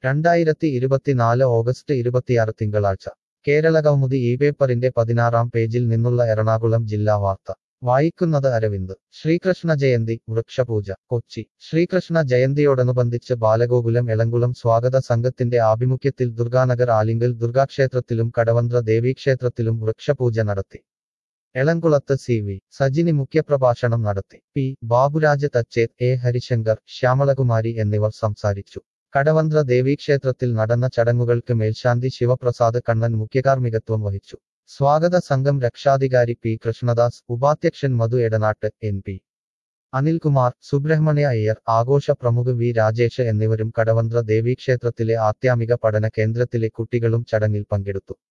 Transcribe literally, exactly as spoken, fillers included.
രണ്ടായിരത്തി ഇരുപത്തിനാല് ഓഗസ്റ്റ് ഇരുപത്തിയാറ് തിങ്കളാഴ്ച കേരള കൗമുദി ഈ പേപ്പറിന്റെ പതിനാറാം പേജിൽ നിന്നുള്ള എറണാകുളം ജില്ലാ വാർത്ത വായിക്കുന്നത് അരവിന്ദ് ശ്രീകൃഷ്ണ ജയന്തി വൃക്ഷപൂജ കൊച്ചി ശ്രീകൃഷ്ണ ജയന്തിയോടനുബന്ധിച്ച് ബാലഗോകുലം എളംകുളം സ്വാഗത സംഘത്തിന്റെ ആഭിമുഖ്യത്തിൽ ദുർഗാനഗർ ആലിങ്കൽ ദുർഗാക്ഷേത്രത്തിലും കടവന്ത്ര ദേവീക്ഷേത്രത്തിലും വൃക്ഷപൂജ നടത്തി എളംകുളത്ത് സി വി സജിനി മുഖ്യപ്രഭാഷണം നടത്തി പി ബാബുരാജ് തച്ചേത് എ ഹരിശങ്കർ ശ്യാമളകുമാരി എന്നിവർ സംസാരിച്ചു കടവന്ത്ര ദേവീക്ഷേത്രത്തിൽ നടന്ന ചടങ്ങുകൾക്ക് മേൽശാന്തി ശിവപ്രസാദ് കണ്ണൻ മുഖ്യകാർമ്മികത്വം വഹിച്ചു സ്വാഗത സംഘം രക്ഷാധികാരി പി കൃഷ്ണദാസ് ഉപാധ്യക്ഷൻ മധു എടനാട്ട് എൻ പി അനിൽകുമാർ സുബ്രഹ്മണ്യ അയ്യർ ആഘോഷ പ്രമുഖ് വി രാജേഷ് എന്നിവരും കടവന്ത്ര ദേവീക്ഷേത്രത്തിലെ ആധ്യാത്മിക പഠന കേന്ദ്രത്തിലെ കുട്ടികളും ചടങ്ങിൽ പങ്കെടുത്തു